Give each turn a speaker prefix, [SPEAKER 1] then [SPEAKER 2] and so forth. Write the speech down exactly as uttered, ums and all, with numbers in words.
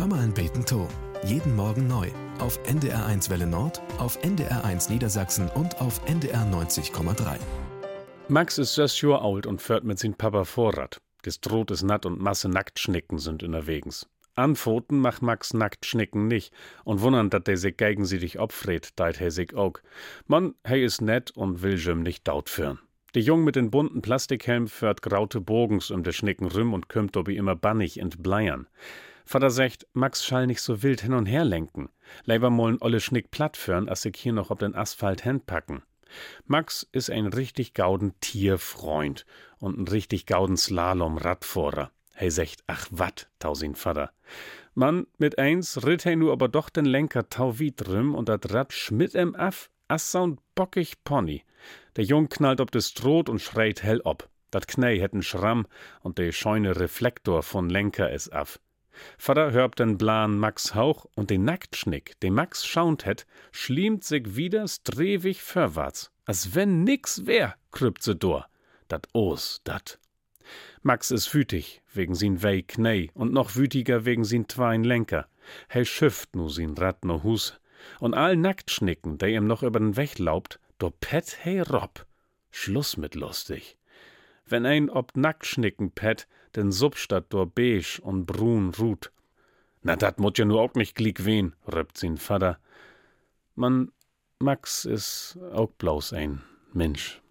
[SPEAKER 1] Hör mal ein Beten to. Jeden Morgen neu. Auf N D R eins Welle Nord, auf N D R eins Niedersachsen und auf N D R neunzig Komma drei.
[SPEAKER 2] Max ist sechs Jahre alt und fährt mit sin Papa Vorrat. Das Droht ist natt und Masse Nacktschnicken sind unterwegs. Anfoten macht Max Nacktschnicken nicht und wundern, dat der sich gegen sie dich opfret, deit he sich auch. Man, he is nett und will jem nicht daut führen. Der Jung mit den bunten Plastikhelm fährt graute Bogens um de Schnicken rüm und kümmt dobi immer bannig entbleiern. Vater sagt, Max schall nicht so wild hin und her lenken. Leiber mollen olle Schnick platt führen, als sich hier noch ob den Asphalt packen. Max ist ein richtig gauden Tierfreund und ein richtig gauden Slalom-Radfahrer. He sagt, ach wat, tau sin Vater. Mann, mit eins ritt he nu aber doch den Lenker tau wie drüm und dat Rad schmidt em af, as so'n bockig Pony. Der Jung knallt ob des Stroh und schreit hell ob. Dat Knei hätten Schramm und der scheune Reflektor von Lenker is af. Vater hört den Plan Max Hauch und den Nacktschnick, den Max schaunt het, schliemt sich wieder strewig vorwärts. Als wenn nix wär, krüppt se door. Dat os, dat. Max is wütig wegen sin wei Knei und noch wütiger wegen sin twein Lenker. He schifft nu sin Rad no Hus. Und all Nacktschnicken, der ihm noch über den Weg laubt, do pet he rob. Schluss mit lustig. Wenn ein ob Nacktschnicken pet, den Substadt do beige und brun ruht. Na, dat mut ja nu auch nicht glick wen, röpt sin Vater. Man, Max is auch bloß ein Mensch.